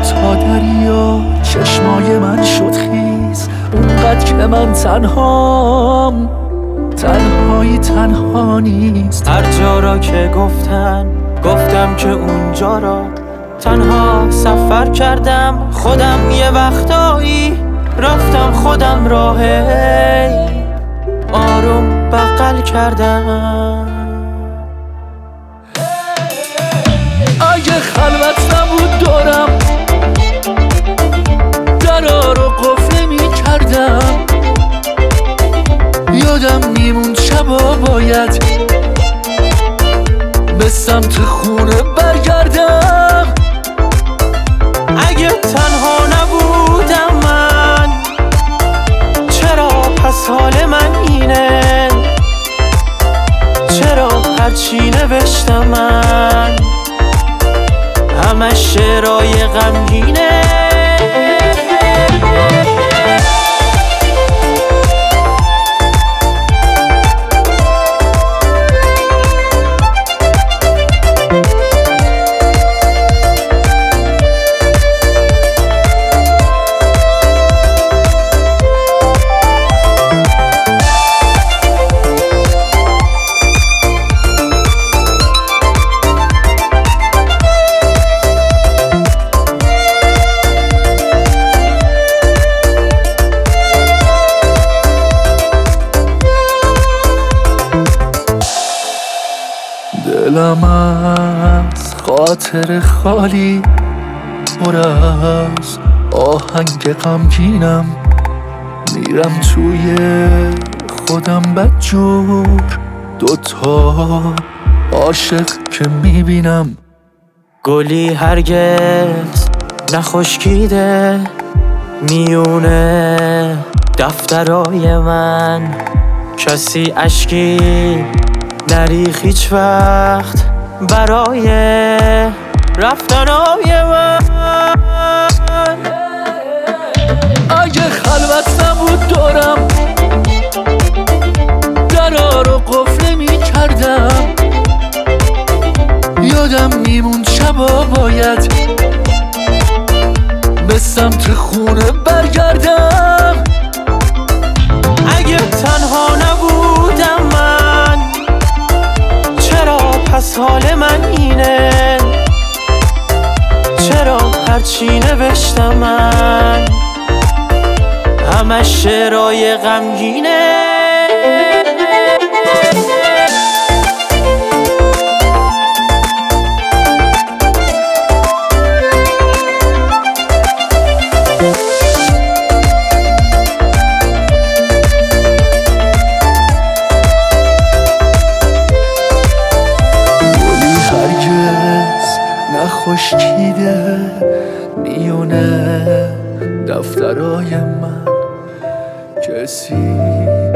تا دریا چشمای من شد خیز، اونقدر که من تنهام، تنهایی تنها نیست. هر جا را که گفتم که اونجا را تنها سفر کردم، خودم یه وقتایی رفتم خودم راهی آروم بغل کردم. اگه خلوت نبود دارم درا رو قفل نمی کردم، یادم میموند شبا باید به سمت خونه برگردم. اگه تنها نبودم من چرا پس حال من اینه؟ چرا هرچی نوشتم من همش شعرهای غمگینه؟ دلم از خاطر خالی پر از آهنگ غمگینم، میرم توی خودم بدجور، دوتا عاشق که میبینم. گلی هرگز نخشکیده میونه دفترای من، کسی اشکی نریخ هیچ وقت برای رفتنای من. اگه خلوت نبود دارم درا رو قفل نمی کردم، یادم میموند شبا باید به سمت خونه برگردم. اگه تنها نبودم من چرا پس حال من اینه؟ چرا هرچی نوشتم من همش شعرهای غمگینه؟ نخشکیده میونه دفترای من، کسی